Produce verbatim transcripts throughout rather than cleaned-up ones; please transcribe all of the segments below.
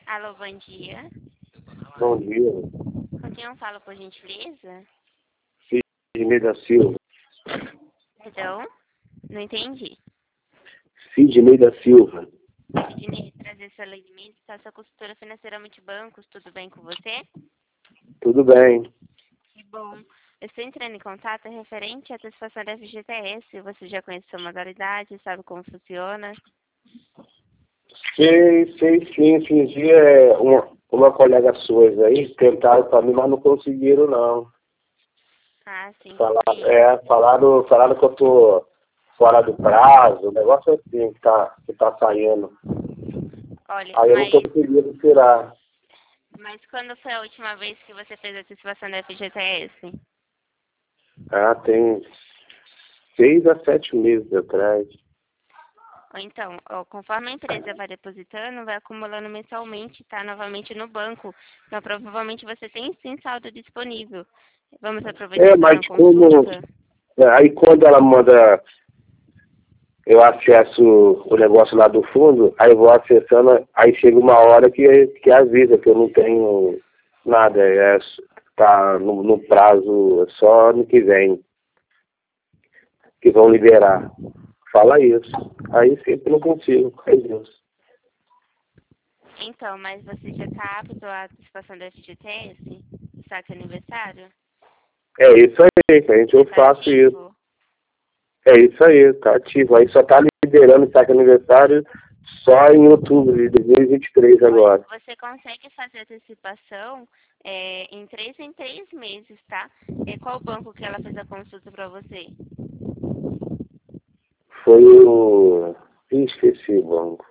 Alô, bom dia. Bom dia. Com quem eu falo, por gentileza? Sidney da Silva. Perdão? Não entendi. Sidney da Silva. Sidney, trazer sua lei de mídia, tá? Sua consultora financeira Multibancos, tudo bem com você? Tudo bem. Que bom. Eu estou entrando em contato referente à antecipação da F G T S. Você já conhece sua modalidade, sabe como funciona? Sei, sei sim. Esses dias é, uma, uma colega sua aí tentaram para mim, mas não conseguiram não. Ah, sim. Falar, sim. é, falaram, falaram que eu tô fora do prazo, o negócio assim que tá, que tá saindo. Olha, Aí eu não mas, tô conseguindo tirar. mas quando foi a última vez que você fez a antecipação da F G T S? Ah, tem seis a sete meses atrás. Ou então, ó, conforme a empresa vai depositando, vai acumulando mensalmente, tá? Novamente no banco. Então, provavelmente você tem sim saldo disponível. Vamos aproveitar É, então mas a como... consulta? Aí quando ela manda... eu acesso o negócio lá do fundo, aí vou acessando, aí chega uma hora que, que avisa que eu não tenho nada, é, tá no, no prazo só ano que vem, que vão liberar. Fala isso. Aí sempre não consigo, faz isso. Então, mas você já está apto à antecipação da F G T S? Saque aniversário? É isso aí, gente, eu Tá faço isso. ativo? É isso aí, tá ativo. Aí só tá liberando o saque aniversário só em outubro de dois mil e vinte e três Olha, agora. você consegue fazer antecipação é, em três em três meses, tá? E qual banco que ela fez a consulta para você? Foi o... Ih, esqueci o banco.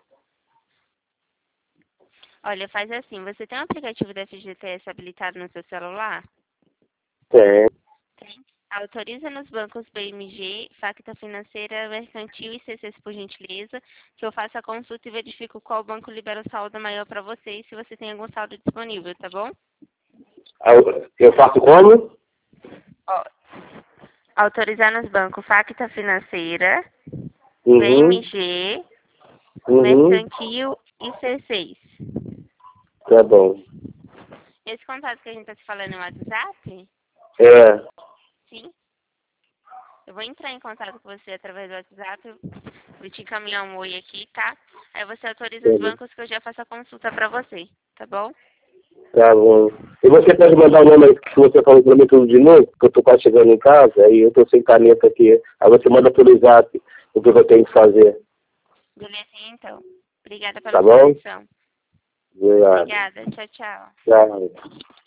Olha, faz assim, você tem um aplicativo da F G T S habilitado no seu celular? Tem. Tem. Autoriza nos bancos B M G, Facta Financeira, Mercantil e C Cs, por gentileza, que eu faça a consulta e verifico qual banco libera o saldo maior para você e se você tem algum saldo disponível, tá bom? Eu faço como? Ó, autorizar nos bancos Facta Financeira, Uhum, B M G, uhum, Mercantil e C seis. tá bom. Esse contato que a gente está se falando no WhatsApp? É, Sim. Eu vou entrar em contato com você através do WhatsApp, vou te encaminhar um oi aqui, tá? Aí você autoriza os tá bancos que eu já faço a consulta pra você, tá bom? tá bom. E você pode mandar o nome aí que você falou pra mim tudo de novo, porque eu tô quase chegando em casa, aí eu tô sem caneta aqui. Aí você manda pelo zap o que eu tenho que fazer, Beleza, então. Obrigada pela tá sua bom? atenção. Obrigado. Obrigada. Tchau, tchau. Tchau.